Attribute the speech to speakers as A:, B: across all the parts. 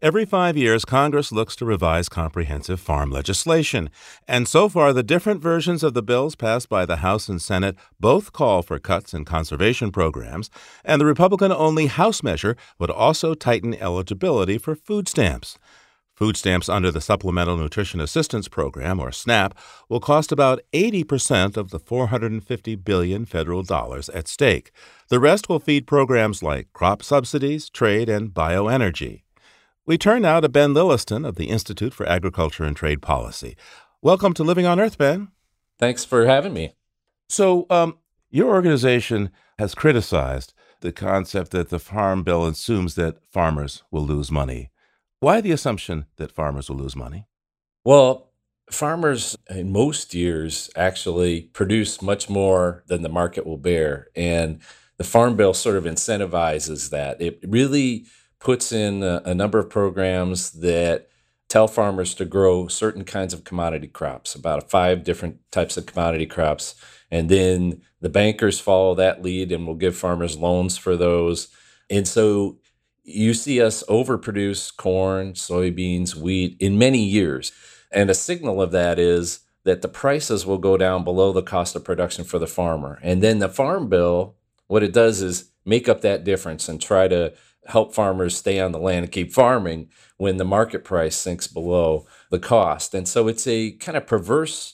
A: Every 5 years, Congress looks to revise comprehensive farm legislation. And so far, the different versions of the bills passed by the House and Senate both call for cuts in conservation programs, and the Republican-only House measure would also tighten eligibility for food stamps. Food stamps under the Supplemental Nutrition Assistance Program, or SNAP, will cost about 80% of the $450 billion federal dollars at stake. The rest will feed programs like crop subsidies, trade, and bioenergy. We turn now to Ben Lilliston of the Institute for Agriculture and Trade Policy. Welcome to Living on Earth, Ben.
B: Thanks for having me.
A: So, your organization has criticized the concept that the Farm Bill assumes that farmers will lose money. Why the assumption that farmers will lose money?
B: Well, farmers in most years actually produce much more than the market will bear. And the Farm Bill sort of incentivizes that. It really puts in a number of programs that tell farmers to grow certain kinds of commodity crops, about 5 different types of commodity crops. And then the bankers follow that lead and will give farmers loans for those. And so you see us overproduce corn, soybeans, wheat in many years. And a signal of that is that the prices will go down below the cost of production for the farmer. And then the Farm Bill, what it does is make up that difference and try to help farmers stay on the land and keep farming when the market price sinks below the cost. And so it's a kind of perverse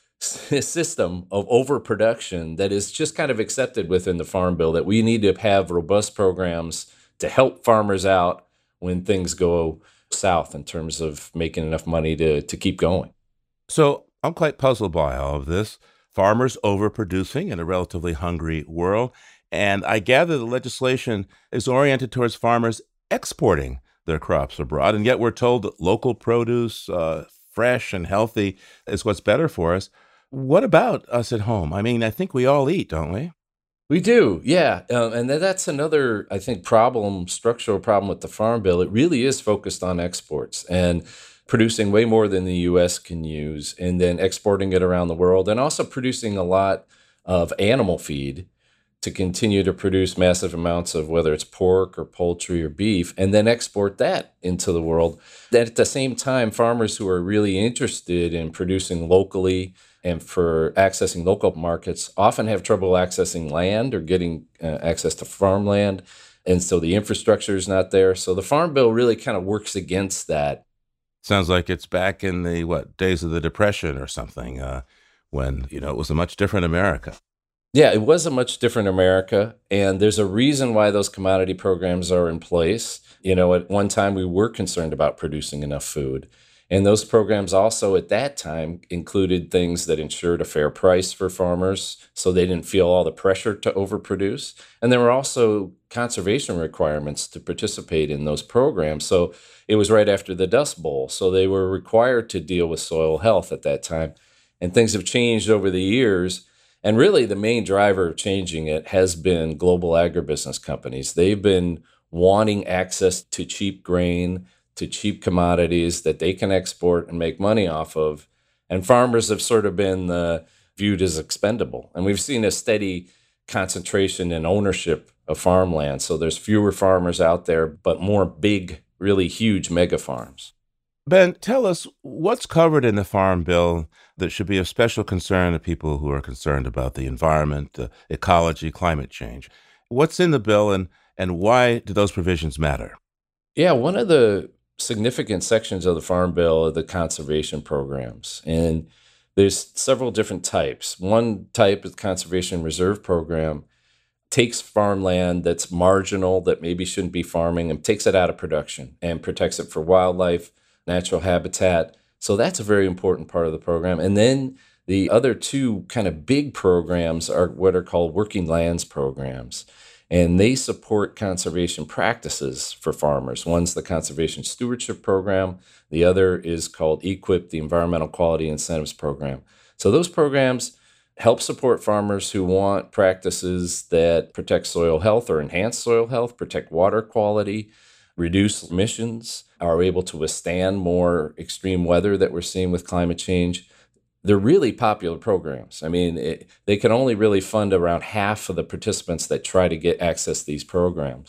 B: system of overproduction that is just kind of accepted within the Farm Bill, that we need to have robust programs to help farmers out when things go south in terms of making enough money to keep going.
A: So I'm quite puzzled by all of this. Farmers overproducing in a relatively hungry world. And I gather the legislation is oriented towards farmers exporting their crops abroad. And yet we're told that local produce, fresh and healthy, is what's better for us. What about us at home? I mean, I think we all eat, don't we?
B: We do, yeah. And that's another, I think, structural problem with the Farm Bill. It really is focused on exports and producing way more than the U.S. can use, and then exporting it around the world, and also producing a lot of animal feed to continue to produce massive amounts of whether it's pork or poultry or beef, and then export that into the world. That at the same time, farmers who are really interested in producing locally and for accessing local markets often have trouble accessing land or getting access to farmland. And so the infrastructure is not there. So the Farm Bill really kind of works against that.
A: Sounds like it's back in the, days of the Depression or something, when, it was a much different America.
B: Yeah, it was a much different America, and there's a reason why those commodity programs are in place. At one time we were concerned about producing enough food, and those programs also at that time included things that ensured a fair price for farmers so they didn't feel all the pressure to overproduce. And there were also conservation requirements to participate in those programs. So it was right after the Dust Bowl, so they were required to deal with soil health at that time. And things have changed over the years. And really, the main driver of changing it has been global agribusiness companies. They've been wanting access to cheap grain, to cheap commodities that they can export and make money off of. And farmers have sort of been viewed as expendable. And we've seen a steady concentration in ownership of farmland. So there's fewer farmers out there, but more big, really huge mega farms.
A: Ben, tell us what's covered in the Farm Bill that should be of special concern to people who are concerned about the environment, ecology, climate change. What's in the bill, and why do those provisions matter?
B: Yeah, one of the significant sections of the Farm Bill are the conservation programs. And there's several different types. One type is the Conservation Reserve Program, takes farmland that's marginal, that maybe shouldn't be farming, and takes it out of production and protects it for wildlife, natural habitat. So that's a very important part of the program. And then the other 2 kind of big programs are what are called working lands programs. And they support conservation practices for farmers. One's the Conservation Stewardship Program. The other is called EQIP, the Environmental Quality Incentives Program. So those programs help support farmers who want practices that protect soil health or enhance soil health, protect water quality, reduce emissions, are able to withstand more extreme weather that we're seeing with climate change. They're really popular programs. I mean, they can only really fund around half of the participants that try to get access to these programs.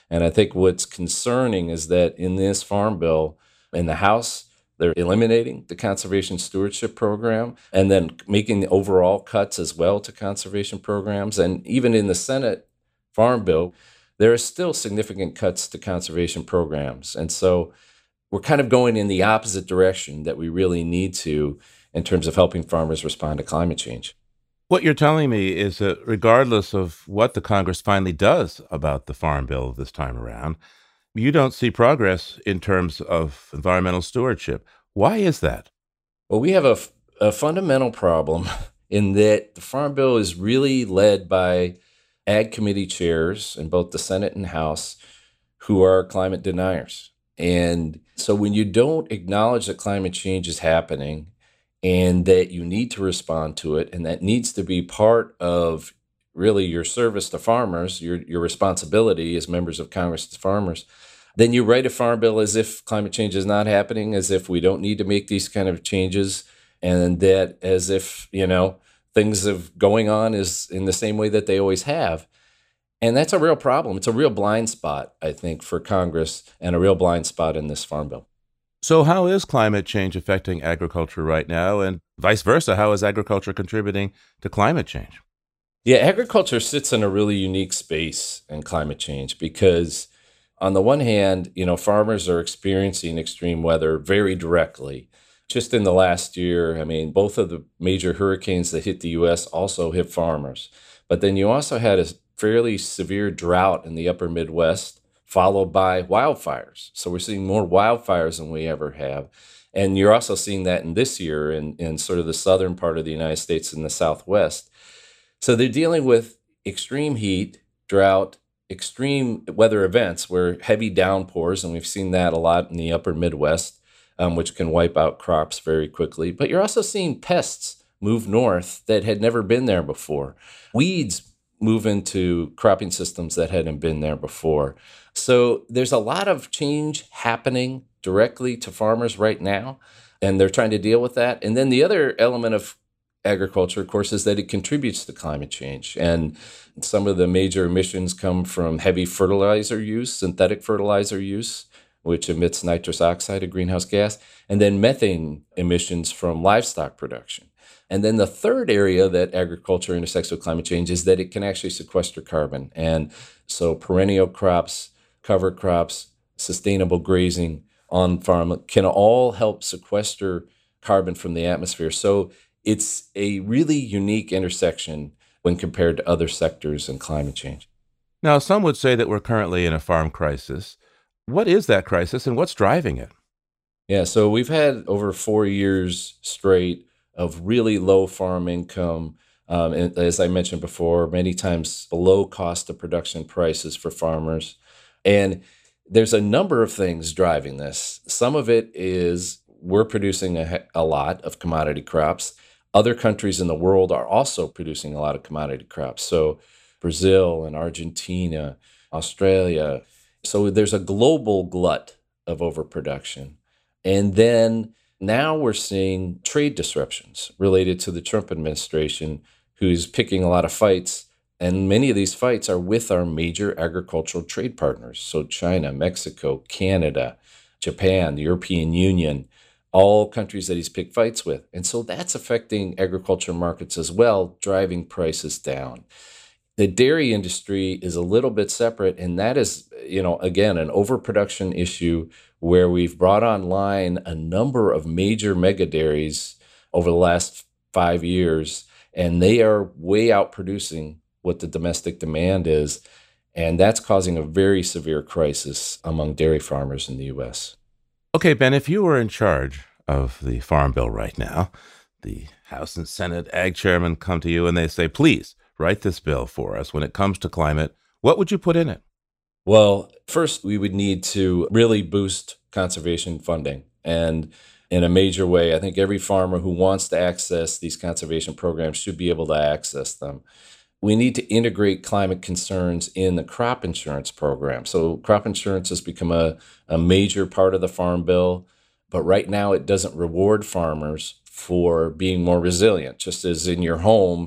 B: And I think what's concerning is that in this farm bill, in the House, they're eliminating the conservation stewardship program and then making the overall cuts as well to conservation programs. And even in the Senate farm bill, there are still significant cuts to conservation programs. And so we're kind of going in the opposite direction that we really need to in terms of helping farmers respond to climate change.
A: What you're telling me is that regardless of what the Congress finally does about the Farm Bill this time around, you don't see progress in terms of environmental stewardship. Why is that?
B: Well, we have a fundamental problem in that the Farm Bill is really led by Ag Committee chairs in both the Senate and House who are climate deniers. And so when you don't acknowledge that climate change is happening and that you need to respond to it, and that needs to be part of really your service to farmers, your responsibility as members of Congress to farmers, then you write a farm bill as if climate change is not happening, as if we don't need to make these kind of changes, and that as if, things of going on is in the same way that they always have. And that's a real problem. It's a real blind spot, I think, for Congress, and a real blind spot in this farm bill.
A: So how is climate change affecting agriculture right now? And vice versa, how is agriculture contributing to climate change?
B: Yeah, agriculture sits in a really unique space in climate change because on the one hand, farmers are experiencing extreme weather very directly. Just in the last year, both of the major hurricanes that hit the U.S. also hit farmers. But then you also had a fairly severe drought in the upper Midwest, followed by wildfires. So we're seeing more wildfires than we ever have. And you're also seeing that in this year in sort of the southern part of the United States and the Southwest. So they're dealing with extreme heat, drought, extreme weather events where heavy downpours, and we've seen that a lot in the upper Midwest, which can wipe out crops very quickly. But you're also seeing pests move north that had never been there before. Weeds move into cropping systems that hadn't been there before. So there's a lot of change happening directly to farmers right now, and they're trying to deal with that. And then the other element of agriculture, of course, is that it contributes to climate change. And some of the major emissions come from heavy fertilizer use, synthetic fertilizer use, which emits nitrous oxide, a greenhouse gas, and then methane emissions from livestock production. And then the third area that agriculture intersects with climate change is that it can actually sequester carbon. And so perennial crops, cover crops, sustainable grazing on farm can all help sequester carbon from the atmosphere. So it's a really unique intersection when compared to other sectors in climate change.
A: Now, some would say that we're currently in a farm crisis. What is that crisis and what's driving it?
B: Yeah, so we've had over 4 years straight of really low farm income. And as I mentioned before, many times below cost of production prices for farmers. And there's a number of things driving this. Some of it is we're producing a lot of commodity crops. Other countries in the world are also producing a lot of commodity crops. So Brazil and Argentina, Australia. So there's a global glut of overproduction. And then now we're seeing trade disruptions related to the Trump administration, who's picking a lot of fights. And many of these fights are with our major agricultural trade partners. So China, Mexico, Canada, Japan, the European Union, all countries that he's picked fights with. And so that's affecting agriculture markets as well, driving prices down. The dairy industry is a little bit separate, and that is, again, an overproduction issue where we've brought online a number of major mega dairies over the last 5 years, and they are way out producing what the domestic demand is. And that's causing a very severe crisis among dairy farmers in the U.S.
A: Okay, Ben, if you were in charge of the Farm Bill right now, the House and Senate ag chairmen come to you and they say, please write this bill for us. When it comes to climate, what would you put in it?
B: Well, first, we would need to really boost conservation funding. And in a major way, I think every farmer who wants to access these conservation programs should be able to access them. We need to integrate climate concerns in the crop insurance program. So crop insurance has become a major part of the Farm Bill, but right now it doesn't reward farmers for being more resilient. Just as in your home,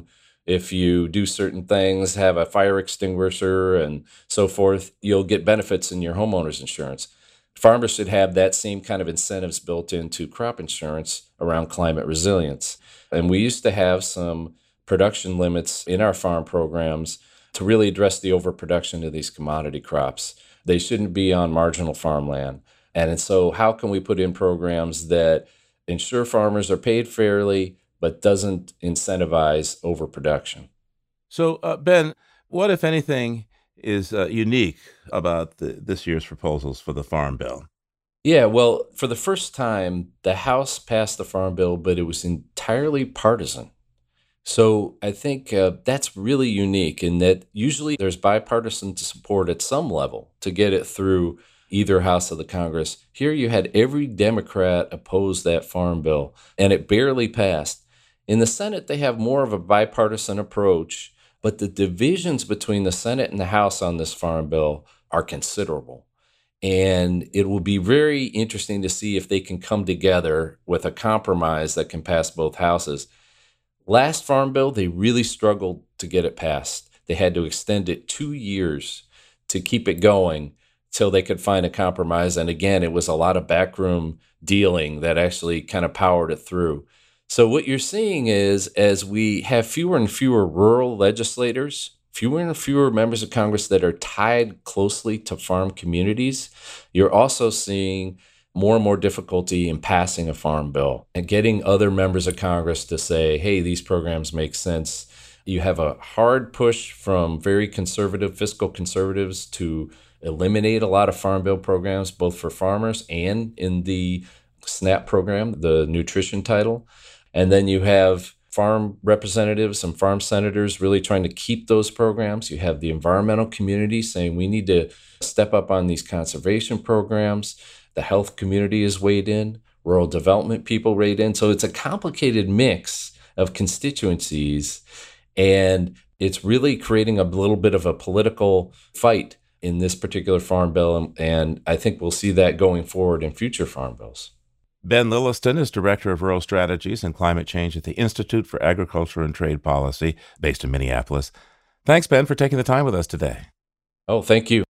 B: If you do certain things, have a fire extinguisher and so forth, you'll get benefits in your homeowner's insurance. Farmers should have that same kind of incentives built into crop insurance around climate resilience. And we used to have some production limits in our farm programs to really address the overproduction of these commodity crops. They shouldn't be on marginal farmland. And so how can we put in programs that ensure farmers are paid fairly, but doesn't incentivize overproduction?
A: So, Ben, what, if anything, is unique about this year's proposals for the Farm Bill?
B: Yeah, well, for the first time, the House passed the Farm Bill, but it was entirely partisan. So I think that's really unique in that usually there's bipartisan support at some level to get it through either house of the Congress. Here you had every Democrat oppose that Farm Bill, and it barely passed. In the Senate, they have more of a bipartisan approach, but the divisions between the Senate and the House on this Farm Bill are considerable. And it will be very interesting to see if they can come together with a compromise that can pass both houses. Last Farm Bill, they really struggled to get it passed. They had to extend it 2 years to keep it going till they could find a compromise. And again, it was a lot of backroom dealing that actually kind of powered it through. So what you're seeing is as we have fewer and fewer rural legislators, fewer and fewer members of Congress that are tied closely to farm communities, you're also seeing more and more difficulty in passing a farm bill and getting other members of Congress to say, hey, these programs make sense. You have a hard push from very conservative fiscal conservatives to eliminate a lot of farm bill programs, both for farmers and in the SNAP program, the nutrition title. And then you have farm representatives and farm senators really trying to keep those programs. You have the environmental community saying we need to step up on these conservation programs. The health community is weighed in, rural development people weighed in. So it's a complicated mix of constituencies, and it's really creating a little bit of a political fight in this particular farm bill. And I think we'll see that going forward in future farm bills.
A: Ben Lilliston is Director of Rural Strategies and Climate Change at the Institute for Agriculture and Trade Policy, based in Minneapolis. Thanks, Ben, for taking the time with us today.
B: Oh, thank you.